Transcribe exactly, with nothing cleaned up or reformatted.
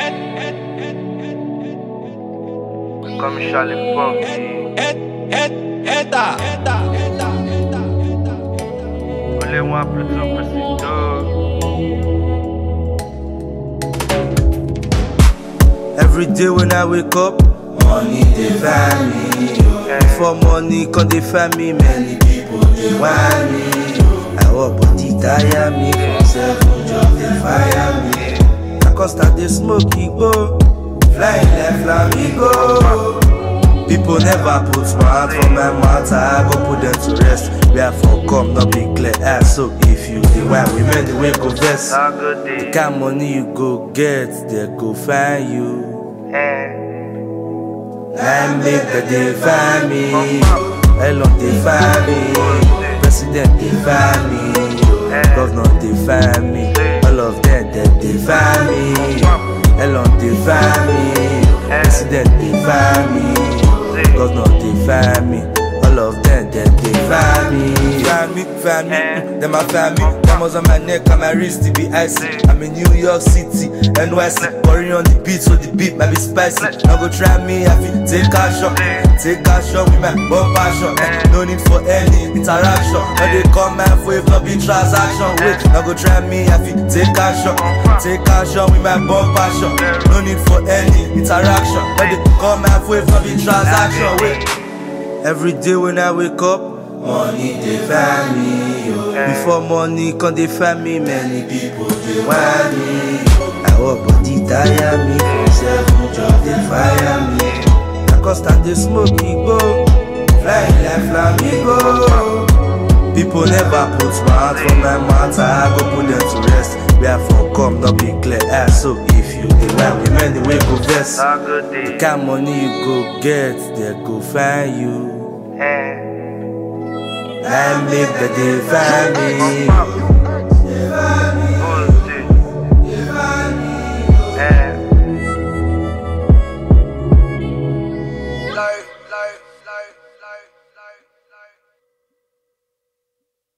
Comme Charlie Pop. Voulez-moi plutôt précieux. Every day when I wake up, money they find me. Before money come they find me, many people they want me. I work but it tire me, from seven job they fire me. I cause that they smoke it go, flying like flamingo. People never put my hand on my matter, I go put them to rest. Where for come, not be clear ass. So if you the white women, the way go vest. The kind money you go get, they go find you. I make that they find me. Elon they find me. President they find me. Governor they find me. All of them that they find me. Elon they find me. President they find me. Governor they find me. All of them that they find me. Find me, find me, mm, them a find me. Diamonds on my neck and my wrist to be icy. I'm in New York City, N Y C. Worry on the beat, so the beat might be spicy. Now go try me, I feel take a shot. Take a shot with my bumper shot. eh. No need for any interaction. Now they come my wave, not be transaction. Wait, now go try me, I feel take a shot. Take a shot with my bumper shot. No need for any interaction. Now they come my wave, not be transaction. Wait. Every day when I wake up, money they find me. Yo. Before money come they find me, many people they want me. I work but it tire me, from seven job they fire me. I cause that they smoke it go, flying like flamingo. People never put my hand on my matter, I go put them to rest. Where for come, not be clear ass. So if you the white women, the way go vest. The kind money you go get, they go find you. I make that they find me.